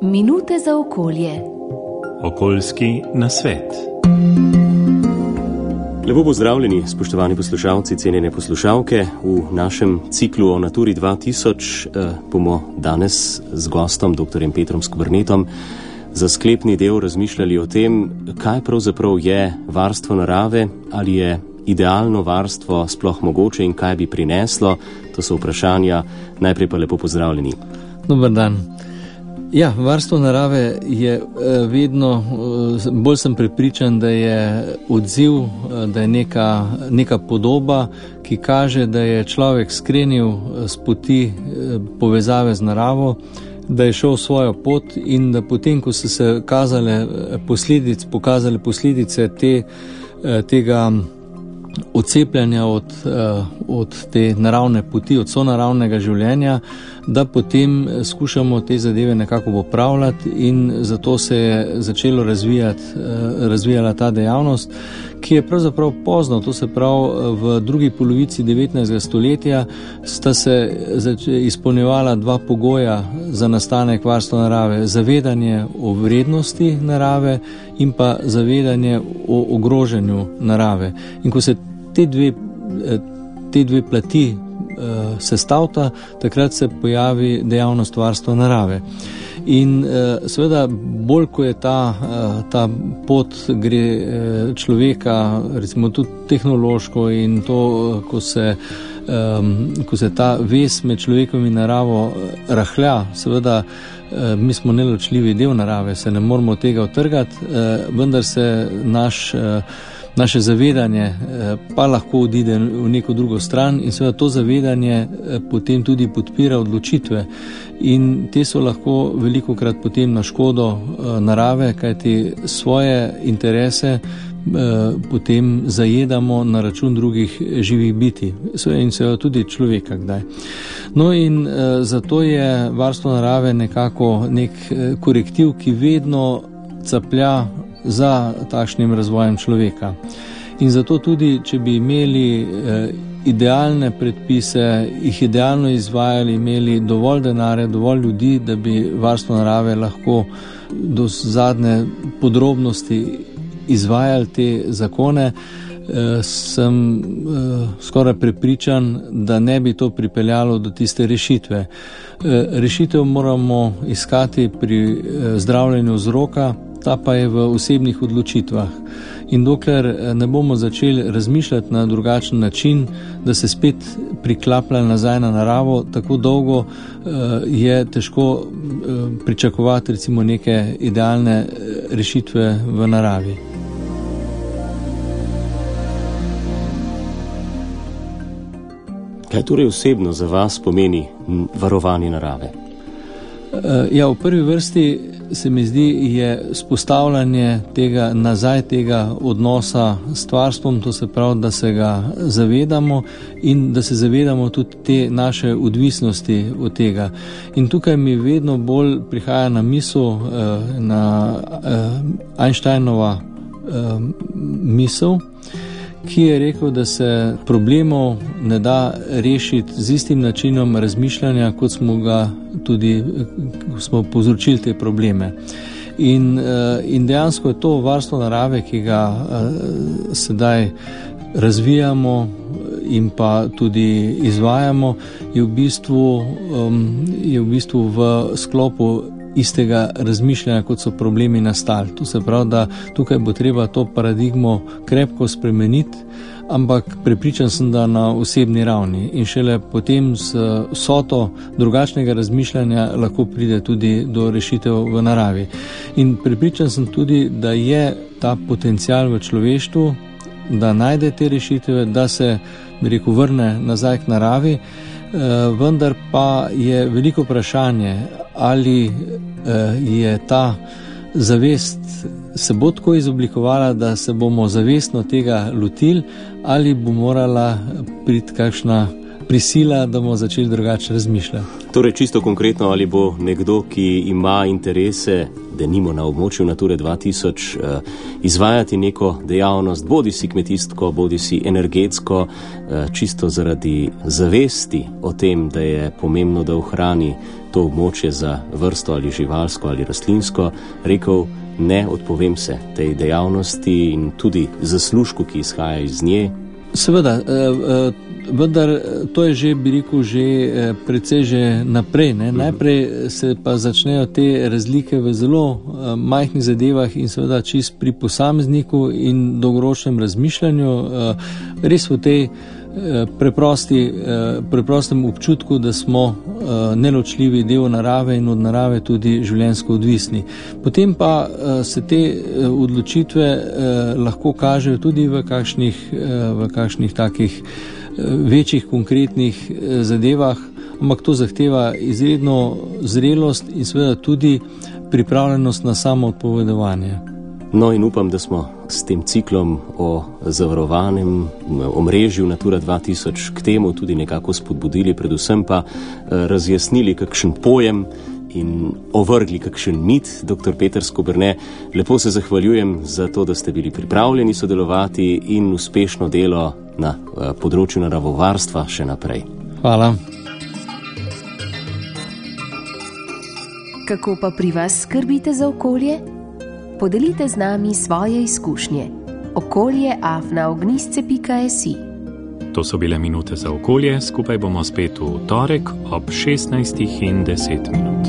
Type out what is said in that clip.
Minute za okolje. Okoljski nasvet. Lepo pozdravljeni, spoštovani poslušalci, cenjene poslušalke. V našem ciklu o Naturi 2000 bomo danes z gostom, dr. Petrom Skvrnetom, za sklepni del razmišljali o tem, kaj pravzaprav je varstvo narave, ali je idealno varstvo sploh mogoče in kaj bi prineslo. To so vprašanja. Najprej pa lepo pozdravljeni. Dobar dan. Ja, varstvo narave je vedno, bolj sem prepričan, da je odziv, da je neka podoba, ki kaže, da je človek skrenil s poti povezave z naravo, da je šel svojo pot in da potem, ko so se pokazale posledice tega odcepljanja od te naravne poti, od sonaravnega življenja, da potem skušamo te zadeve nekako popravljati, in zato se je začelo razvijala ta dejavnost, ki je pravzaprav pozno, to se pravi v drugi polovici 19. stoletja sta se izpolnjevala dva pogoja za nastanek varstva narave: zavedanje o vrednosti narave in pa zavedanje o ogrožanju narave. In ko se te dve plati sestavta, takrat se pojavi dejavnost varstva narave. In seveda bolj, ko je ta pot gre človeka, recimo tudi tehnološko, in to, ko se ta vez med človekom in naravo rahlja, seveda mi smo neločljivi del narave, se ne moramo tega otrgati, vendar se naše zavedanje pa lahko odide v neko drugo stran, in seveda to zavedanje potem tudi podpira odločitve, in te so lahko velikokrat potem na škodo narave, kajti svoje interese potem zajedamo na račun drugih živih bitij in seveda tudi človeka kdaj. No, in zato je varstvo narave nekako nek korektiv, ki vedno caplja za takšnim razvojem človeka. In zato tudi, če bi imeli idealne predpise, jih idealno izvajali, imeli dovolj denarja, dovolj ljudi, da bi varstvo narave lahko do zadnje podrobnosti izvajali te zakone, sem skoraj prepričan, da ne bi to pripeljalo do tiste rešitve. Rešitev moramo iskati pri zdravljenju vzroka, ta pa je v osebnih odločitvah. In dokler ne bomo začeli razmišljati na drugačen način, da se spet priklapljali nazaj na naravo, tako dolgo je težko pričakovati recimo neke idealne rešitve v naravi. Kaj torej osebno za vas pomeni varovanje narave? Ja, v prvi vrsti se mi zdi, je spostavljanje tega odnosa s stvarstvom, to se pravi, da se ga zavedamo in da se zavedamo tudi te naše odvisnosti od tega. In tukaj mi vedno bolj prihaja na misel Einsteinova misel, ki je rekel, da se problemov ne da rešiti z istim načinom razmišljanja, kot smo povzročili te probleme. In dejansko je to varstvo narave, ki ga sedaj razvijamo in pa tudi izvajamo, je v bistvu v sklopu istega razmišljanja, kot so problemi nastali. To se pravi, da tukaj bo treba to paradigmo krepko spremeniti, ampak prepričan sem, da na osebni ravni, in šele potem z vsoto drugačnega razmišljanja lahko pride tudi do rešitev v naravi. In prepričan sem tudi, da je ta potencial v človeštvu, da najde te rešitve, da se, vrne nazaj k naravi, vendar pa je veliko vprašanje, ali je ta zavest se bo tako izoblikovala, da se bomo zavestno tega lotili, ali bo morala priti kakšna prisila, da bomo začeli drugače razmišljati. Torej, čisto konkretno, ali bo nekdo, ki ima interese, denimo na območju Nature 2000, izvajati neko dejavnost, bodisi kmetijsko, bodisi energetsko, čisto zaradi zavesti o tem, da je pomembno, da ohrani to območje za vrsto ali živalsko ali rastlinsko, rekel, ne odpovem se tej dejavnosti in tudi zaslužku, ki izhaja iz nje? Seveda, vendar to je že, bi rekel, že precej že naprej. Ne? Najprej se pa začnejo te razlike v zelo majhnih zadevah in seveda čist pri posamezniku in dolgoročnem razmišljanju, res v tej preprostem občutku, da smo neločljivi del narave in od narave tudi življenjsko odvisni. Potem pa se te odločitve lahko kažejo tudi v kakšnih takih večjih konkretnih zadevah, ampak to zahteva izredno zrelost in seveda tudi pripravljenost na samo odpovedovanje. No in upam, da smo s tem ciklom o zavarovanem omrežju Natura 2000 k temu tudi nekako spodbudili, predvsem pa razjasnili kakšen pojem in ovrgli kakšen mit. Dr. Peter Skoberne, lepo se zahvaljujem za to, da ste bili pripravljeni sodelovati in uspešno delo na področju naravovarstva še naprej. Hvala. Kako pa pri vas skrbite za okolje? Podelite z nami svoje izkušnje. okolje@ognistce.si. To so bile minute za okolje, skupaj bomo spet v torek ob 16:10.